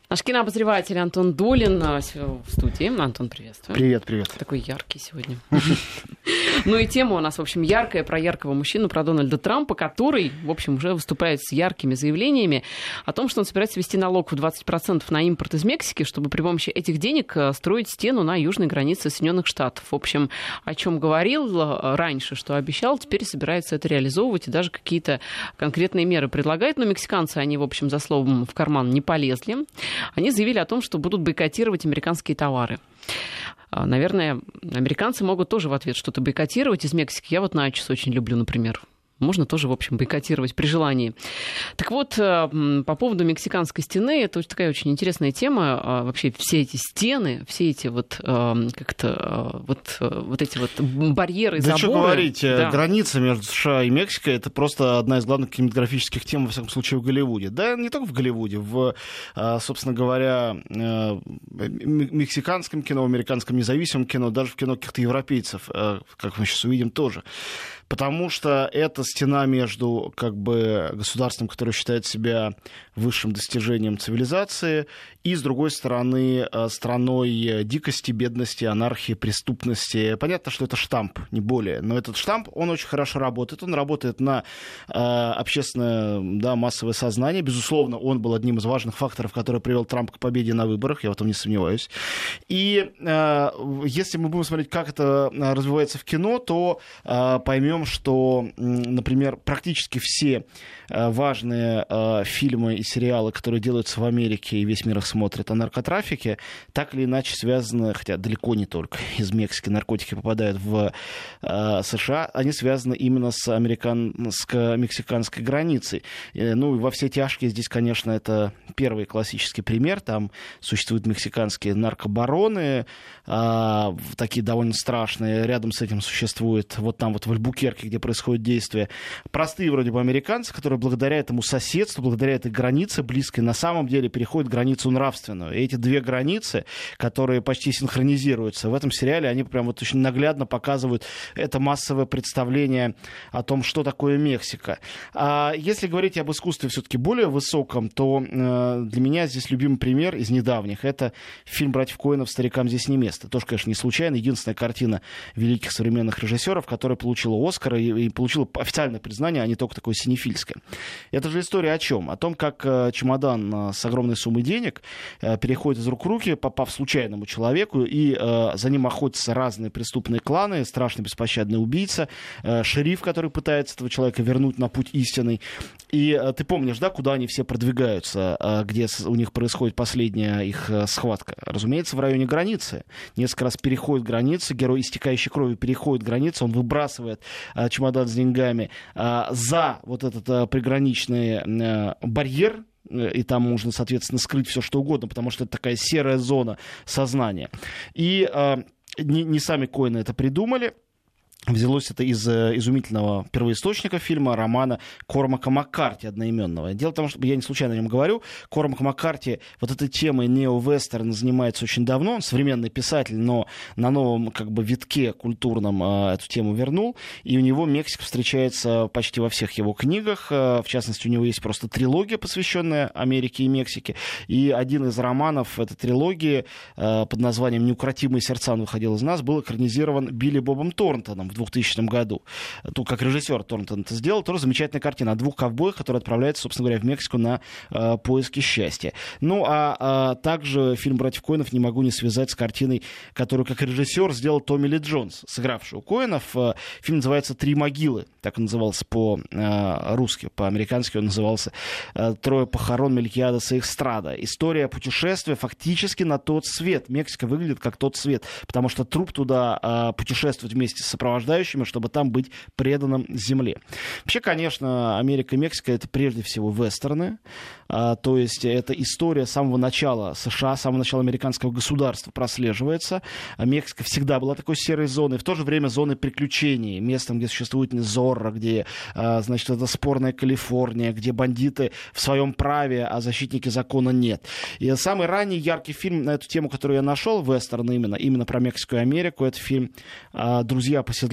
Наш кинообозреватель Антон Долин в студии. Антон, приветствую. Привет. Такой яркий сегодня. Ну и тема у нас, в общем, яркая, про яркого мужчину, про Дональда Трампа, который, в общем, уже выступает с яркими заявлениями о том, что он собирается ввести налог в 20% на импорт из Мексики, чтобы при помощи этих денег строить стену на южной границе Соединенных Штатов. В общем, о чем говорил раньше, что обещал, теперь собирается это реализовывать и даже какие-то конкретные меры предлагает. Но мексиканцы, они, в общем, за словом в карман не полезли. Они заявили о том, что будут бойкотировать американские товары. Наверное, американцы могут тоже в ответ что-то бойкотировать из Мексики. Я вот начос очень люблю, например. Можно тоже, в общем, бойкотировать при желании. Так вот, по поводу мексиканской стены, это такая очень интересная тема. Вообще все эти стены, все эти вот как-то вот эти вот барьеры, заборы. Да что говорить, да. Граница между США и Мексикой — это просто одна из главных кинематографических тем, во всяком случае, в Голливуде. Да, не только в Голливуде, собственно говоря, мексиканском кино, американском независимом кино, даже в кино каких-то европейцев, как мы сейчас увидим, тоже. Потому что это стена между государством, которое считает себя высшим достижением цивилизации, и, с другой стороны, страной дикости, бедности, анархии, преступности. Понятно, что это штамп, не более. Но этот штамп, он очень хорошо работает. Он работает на общественное, массовое сознание. Безусловно, он был одним из важных факторов, который привел Трампа к победе на выборах. Я в этом не сомневаюсь. И если мы будем смотреть, как это развивается в кино, то поймем, что, например, практически все важные фильмы и сериалы, которые делаются в Америке, и весь мир их смотрит, о наркотрафике, так или иначе связаны, хотя далеко не только из Мексики наркотики попадают в США, они связаны именно с американско-мексиканской границей. Ну, во все тяжкие здесь, конечно, это первый классический пример. Там существуют мексиканские наркобароны, такие довольно страшные. Рядом с этим существует вот там вот в Альбукерке, где происходит действие, простые вроде бы американцы, которые благодаря этому соседству, благодаря этой границе близкой, на самом деле переходят границу нравственную. И эти две границы, которые почти синхронизируются, в этом сериале они прям вот очень наглядно показывают это массовое представление о том, что такое Мексика. А если говорить об искусстве все-таки более высоком, то для меня здесь любимый пример из недавних — это фильм «Братьев Коэнов. Старикам здесь не место». Тоже, конечно, не случайно. Единственная картина великих современных режиссеров, которая получила «Оскар» и получила официальное признание, а не только такое синефильское. Это же история о чем? О том, как чемодан с огромной суммой денег переходит из рук в руки, попав случайному человеку, и за ним охотятся разные преступные кланы, страшный беспощадный убийца, шериф, который пытается этого человека вернуть на путь истинный. И ты помнишь, да, куда они все продвигаются, где у них происходит последняя их схватка? Разумеется, в районе границы. Несколько раз переходит границу, герой, истекающий кровью, переходит границу, он выбрасывает чемодан с деньгами за вот этот приграничный барьер, и там можно, соответственно, скрыть все что угодно, потому что это такая серая зона сознания. И не сами Коэны это придумали. Взялось это из изумительного первоисточника фильма, романа Кормака Маккарти одноименного. Дело в том, что я не случайно о нем говорю. Кормак Маккарти вот этой темой нео-вестерна занимается очень давно. Он современный писатель, но на новом витке культурном эту тему вернул. И у него Мексика встречается почти во всех его книгах. В частности, у него есть просто трилогия, посвященная Америке и Мексике. И один из романов этой трилогии под названием «Неукротимые сердца», он выходил из нас, был экранизирован Билли Бобом Торнтоном в 2000 году. Тут как режиссер Торнтон это сделал. Тоже замечательная картина о двух ковбоях, которые отправляются, собственно говоря, в Мексику на поиски счастья. Ну, а также фильм «Братьев Коэнов» не могу не связать с картиной, которую как режиссер сделал Томми Ли Джонс, сыгравший у Коэнов. Фильм называется «Три могилы». Так он назывался по-русски. По-американски он назывался «Трое похорон Мелькиадеса Экстрада». История путешествия фактически на тот свет. Мексика выглядит как тот свет, потому что труп туда путешествует вместе с сопровождающими, чтобы там быть преданным земле. Вообще, конечно, Америка и Мексика — это прежде всего вестерны. То есть это история с самого начала США, с самого начала американского государства прослеживается. Мексика всегда была такой серой зоной, в то же время зоной приключений, местом, где существует Зорро, где, значит, это спорная Калифорния, где бандиты в своем праве, а защитники закона нет. И самый ранний яркий фильм на эту тему, который я нашел, вестерн именно про Мексику и Америку, это фильм «Друзья по седлу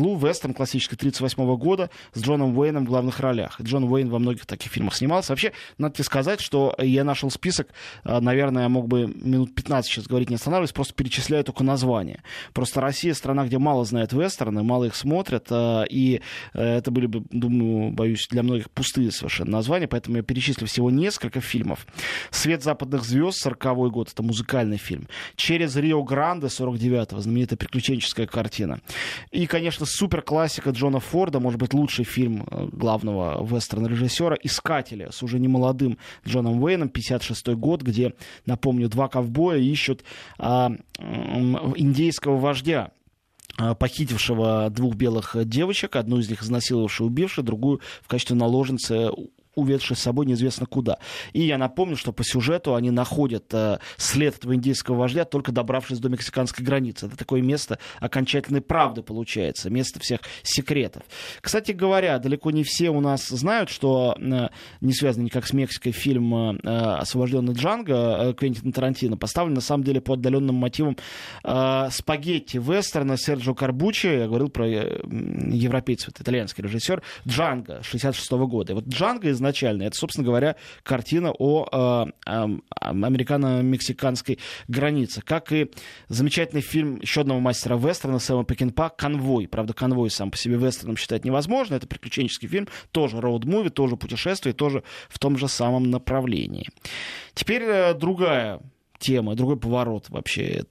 углу. Вестерн классический 1938 года с Джоном Уэйном в главных ролях. Джон Уэйн во многих таких фильмах снимался. Вообще, надо тебе сказать, что я нашел список, наверное, я мог бы минут 15 сейчас говорить, не останавливаясь, просто перечисляю только названия. Просто Россия — страна, где мало знает вестерны, мало их смотрят, и это были бы, думаю, боюсь, для многих пустые совершенно названия, поэтому я перечислю всего несколько фильмов. «Свет западных звезд», 40-й год, это музыкальный фильм. «Через Рио-Гранде», 49-го, знаменитая приключенческая картина. И, конечно, суперклассика Джона Форда, может быть, лучший фильм главного вестерн-режиссера «Искатели» с уже немолодым Джоном Уэйном, 56-й год, где, напомню, два ковбоя ищут индейского вождя, похитившего двух белых девочек, одну из них изнасиловавшую, убившую, другую в качестве наложницы уведший с собой неизвестно куда. И я напомню, что по сюжету они находят след этого индейского вождя, только добравшись до мексиканской границы. Это такое место окончательной правды получается, место всех секретов. Кстати говоря, далеко не все у нас знают, что не связанный никак с Мексикой фильм «Освобожденный Джанго» Квентина Тарантино поставлен на самом деле по отдаленным мотивам спагетти вестерна Серджио Карбуччи. Я говорил про европейцев, это итальянский режиссер, «Джанго» 66-го года. И вот «Джанго» изначально это, собственно говоря, картина о американо-мексиканской границе. Как и замечательный фильм еще одного мастера вестерна Сэма Пекинпа «Конвой». Правда, «Конвой» сам по себе вестерном считать невозможно. Это приключенческий фильм, тоже роуд-муви, тоже путешествие, тоже в том же самом направлении. Теперь другая тема, другой поворот вообще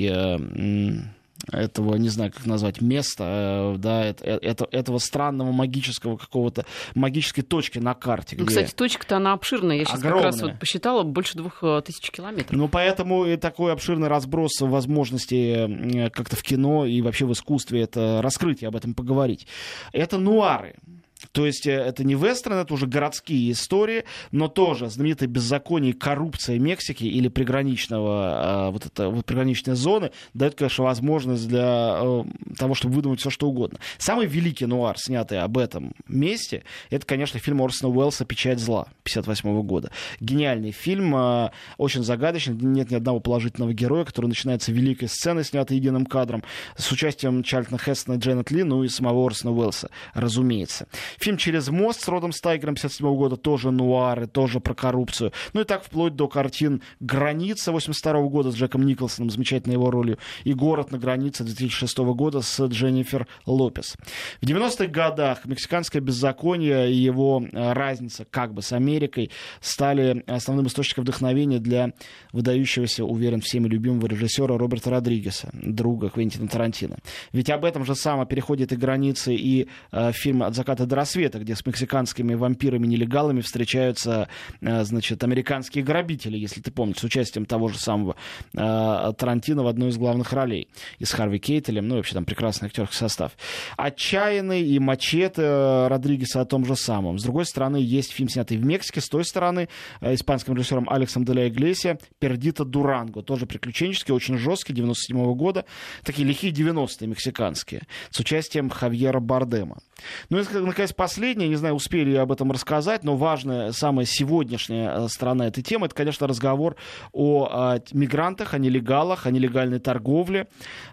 этого, не знаю, как назвать, места, да, этого странного магического какого-то, магической точки на карте. Ну, кстати, точка-то она обширная, я сейчас огромная. Как раз вот посчитала, больше 2000 километров. Ну, поэтому и такой обширный разброс возможностей как-то в кино и вообще в искусстве, это раскрытие, об этом поговорить. Это нуары. То есть это не вестерн, это уже городские истории, но тоже знаменитое беззаконие и коррупция Мексики или приграничной зоны дает, конечно, возможность для того, чтобы выдумать все, что угодно. Самый великий нуар, снятый об этом месте, это, конечно, фильм Орсона Уэллса «Печать зла» 1958 года. Гениальный фильм, очень загадочный, нет ни одного положительного героя, который начинается великой сценой, снятой единым кадром, с участием Чарльтона Хестона и Дженнет Ли, ну и самого Орсона Уэллса, разумеется. Фильм «Через мост» с Родом Стайгером 1957 года, тоже нуары, тоже про коррупцию. Ну и так вплоть до картин «Граница» 1982 года с Джеком Николсоном, замечательной его ролью, и «Город на границе» 2006 года с Дженнифер Лопес. В 90-х годах мексиканское беззаконие и его разница как бы с Америкой стали основным источником вдохновения для выдающегося, уверен, всеми любимого режиссера Роберта Родригеса, друга Квентина Тарантино. Ведь об этом же самом переходит и границы, и фильм «От заката до рассвета», где с мексиканскими вампирами-нелегалами встречаются, значит, американские грабители, если ты помнишь, с участием того же самого Тарантино в одной из главных ролей. И с Харви Кейтелем, ну и вообще там прекрасный актерский состав. «Отчаянный» и «Мачете» Родригеса о том же самом. С другой стороны, есть фильм, снятый в Мексике, с той стороны, испанским режиссером Алексом де ла Иглесия, «Пердито Дуранго», тоже приключенческий, очень жесткий, 97 года. Такие лихие 90-е мексиканские, с участием Хавьера Бардема. Ну и, наконец, последнее, не знаю, успели ли об этом рассказать, но важная, самая сегодняшняя сторона этой темы, это, конечно, разговор о мигрантах, о нелегалах, о нелегальной торговле,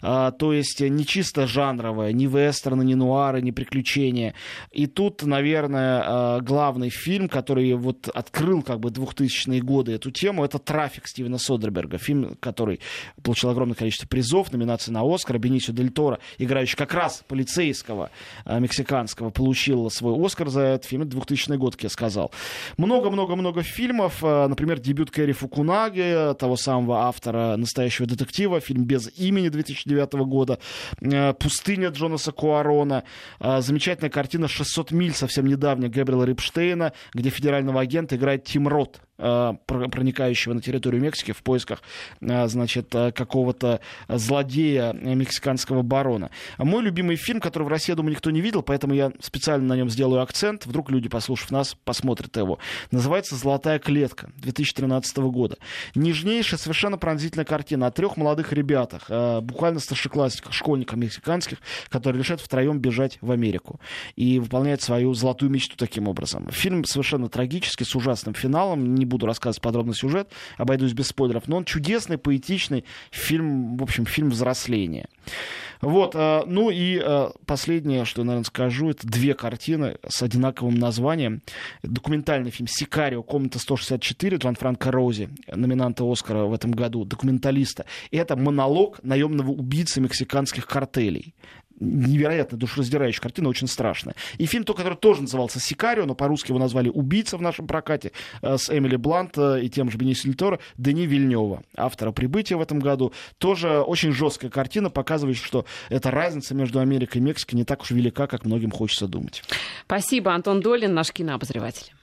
то есть не чисто жанровая, ни вестерны, ни нуары, ни приключения. И тут, наверное, главный фильм, который вот открыл как бы 2000-е годы эту тему, это «Трафик» Стивена Содерберга, фильм, который получил огромное количество призов, номинаций на «Оскар». Бенисио дель Торо, играющий как раз полицейского мексиканского, получил свой «Оскар» за этот фильм. Это 2000 год, как я сказал. Много-много-много фильмов. Например, дебют Кэрри Фукунаги, того самого автора «Настоящего детектива», фильм «Без имени» 2009 года. «Пустыня» Джонаса Куарона. Замечательная картина «600 миль», совсем недавняя, Габриэла Рипштейна, где федерального агента играет Тим Рот, проникающего на территорию Мексики в поисках, значит, какого-то злодея мексиканского барона. Мой любимый фильм, который в России, я думаю, никто не видел, поэтому я специально на нем сделаю акцент. Вдруг люди, послушав нас, посмотрят его. Называется «Золотая клетка» 2013 года. Нежнейшая, совершенно пронзительная картина о трех молодых ребятах, буквально старшеклассниках, школьниках мексиканских, которые решают втроем бежать в Америку и выполняют свою золотую мечту таким образом. Фильм совершенно трагический, с ужасным финалом. Не буду рассказывать подробный сюжет, обойдусь без спойлеров, но он чудесный, поэтичный фильм, в общем, фильм взросления. Вот, ну и последнее, что я, наверное, скажу, это две картины с одинаковым названием. Документальный фильм «Сикарио. Комната 164» Джанфранко Рози, номинанта Оскара в этом году, документалиста. Это монолог наемного убийцы мексиканских картелей. Невероятно душераздирающая картина, очень страшная. И фильм, который тоже назывался «Сикарио», но по-русски его назвали «Убийца» в нашем прокате, с Эмили Блант и тем же Бенисио дель Торо, Дени Вильнёва, автора «Прибытия» в этом году. Тоже очень жесткая картина, показывающая, что эта разница между Америкой и Мексикой не так уж велика, как многим хочется думать. Спасибо, Антон Долин, наш кинообозреватель.